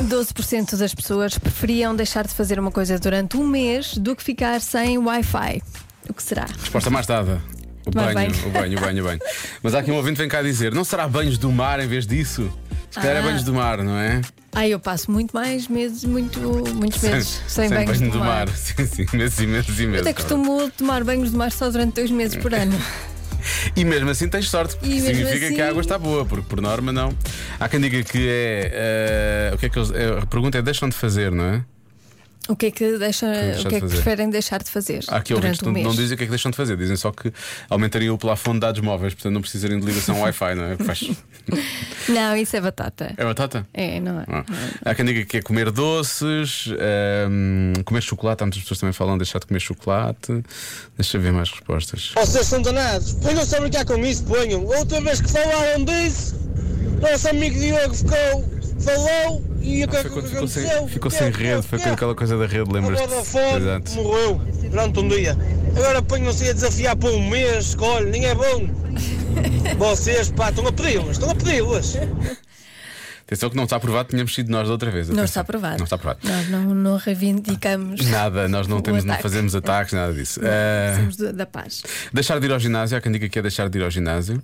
12% das pessoas preferiam deixar de fazer uma coisa durante um mês do que ficar sem Wi-Fi. O que será? Resposta mais dada. O banho. Mas há aqui um ouvinte que vem cá dizer: não será banhos do mar em vez disso? Se calhar é banhos do mar, não é? Eu passo muito mais meses, muitos meses sem banhos banho do mar. Sim, meses e meses. Eu até costumo tomar banhos de mar só durante 2 meses por ano. E mesmo assim tens sorte, porque significa que a água está boa, porque por norma não. Há quem diga que o que é que a pergunta é: deixam de fazer, não é? O que é que preferem deixar de fazer? Há aqui ouvintes que não dizem o que é que deixam de fazer, dizem só que aumentariam o plafond de dados móveis, portanto não precisarem de ligação Wi-Fi, não é? Não, isso é batata. É batata? É, não é? Há quem diga que é comer doces, comer chocolate. Há muitas pessoas também falam de deixar de comer chocolate. Deixa eu ver mais respostas. Vocês são danados, ponham-se a brincar com isso, ponham. Outra vez que falaram disso, nosso amigo Diogo falou e o que aconteceu? Ficou sem rede, foi aquela coisa da rede, lembras-te? A Vodafone morreu durante um dia. Agora ponham-se a desafiar por um mês, olha, nem é bom. Vocês, pá, estão a pedi-las. Atenção que não está aprovado, tínhamos sido nós da outra vez. Não está aprovado. Não está aprovado. Nós não reivindicamos nada, nós não fazemos ataques, nada disso. Somos da paz. Deixar de ir ao ginásio, há quem diga que é deixar de ir ao ginásio.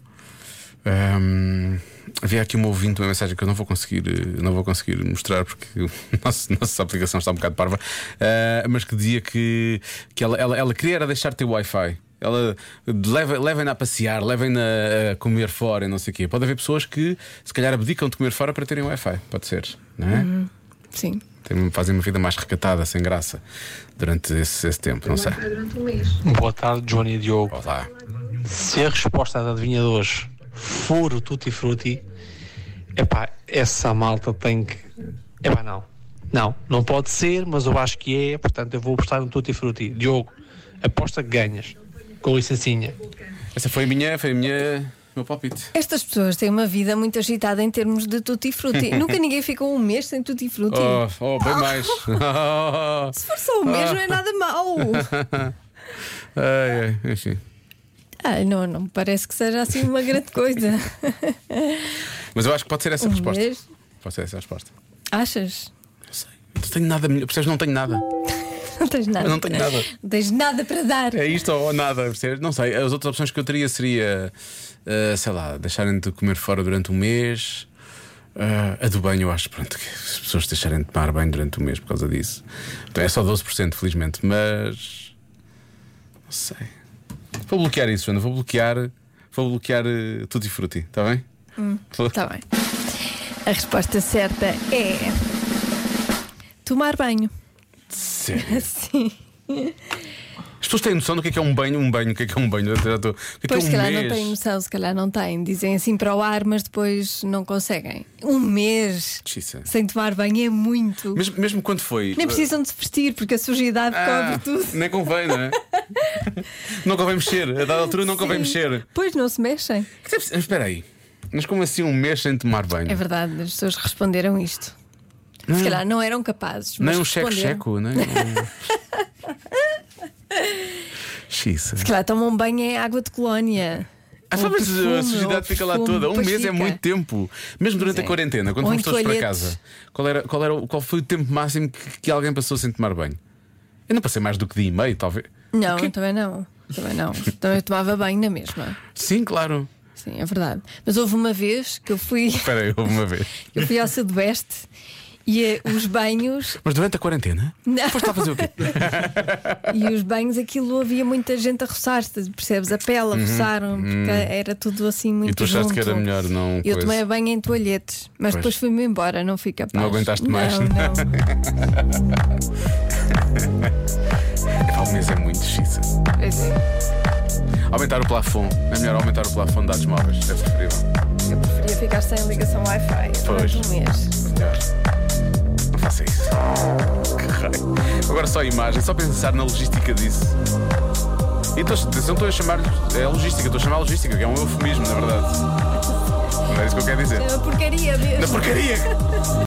Havia aqui uma ouvinte, uma mensagem que eu não vou conseguir mostrar porque a nossa aplicação está um bocado parva, mas que dizia que ela queria era deixar de ter Wi-Fi. Ela levem-na a passear, levem-na a comer fora e não sei o quê. Pode haver pessoas que se calhar abdicam de comer fora para terem Wi-Fi. Pode ser, não é? Sim. Fazem uma vida mais recatada, sem graça durante esse tempo, não sei. Boa tarde, Johnny e Diogo. Olá. Se a resposta da adivinhadores for o Tutti Frutti, essa malta tem que. Não pode ser, mas eu acho que é. Portanto, eu vou apostar no Tutti Frutti. Diogo, aposta que ganhas. Com licencinha. Essa foi meu palpite. Estas pessoas têm uma vida muito agitada em termos de Tutti Frutti. Nunca ninguém ficou um mês sem Tutti Frutti. Bem mais. Se for só um mês, não é nada mau. Enfim. Não me parece que seja assim uma grande coisa. Mas eu acho que pode ser essa a resposta. Pode ser essa a resposta. Achas? Não sei. Não tenho nada melhor. Percebes? Não tenho nada. Não tens nada. Não tenho nada. Não tens nada para dar. É isto ou nada, percebes? Não sei. As outras opções que eu teria seria, sei lá, deixarem de comer fora durante um mês. A do banho, eu acho, pronto, que as pessoas deixarem de tomar banho durante um mês por causa disso. Então é só 12%, felizmente. Mas não sei. Vou bloquear isso, Joana. Vou bloquear Tutti Frutti, está bem? Está bem. A resposta certa é tomar banho. Sério? Sim. As pessoas têm noção do que é um banho? O que é um banho? Pois se calhar não têm noção, se calhar não têm. Dizem assim para o ar, mas depois não conseguem. Um mês sem tomar banho é muito. Mesmo quando foi. Nem precisam de se vestir, porque a sujidade cobre tudo. Nem convém, não é? Não convém mexer. A dada altura não convém mexer. Pois não se mexem. Mas espera aí. Mas como assim um mês sem tomar banho? É verdade, as pessoas responderam isto. Se calhar não eram capazes. Nem um checo-checo, nem Se calhar tomam banho em água de colónia. Mas a sujidade fica lá toda. Um mês é muito tempo. Mesmo durante a quarentena, quando fomos todos para casa, qual foi o tempo máximo que alguém passou sem tomar banho? Eu não passei mais do que dia e meio, talvez. Não, também não. Também tomava banho na mesma. Sim, claro. Sim, é verdade. Mas houve uma vez que eu fui. Espera aí, houve uma vez. Eu fui ao Sudoeste. E os banhos. Mas durante a quarentena? Não. Foste a fazer o quê? E os banhos, aquilo havia muita gente a roçar-se, percebes? A pele a roçaram, porque era tudo assim muito. E tu achaste que era melhor não. Eu tomei banho em toalhetes, mas depois fui-me embora, não fui capaz. Não aguentaste mais? Não. O mês é muito xiça. Aumentar o plafond. É melhor aumentar o plafond de dados móveis. É preferível. Eu preferia ficar sem ligação Wi-Fi durante um mês. Melhor. Não faça isso. Que raio. Agora só a imagem, só pensar na logística disso. E estou a chamar logística, estou a chamar logística, que é um eufemismo, na verdade. Não é isso que eu quero dizer. É uma porcaria mesmo. Na porcaria!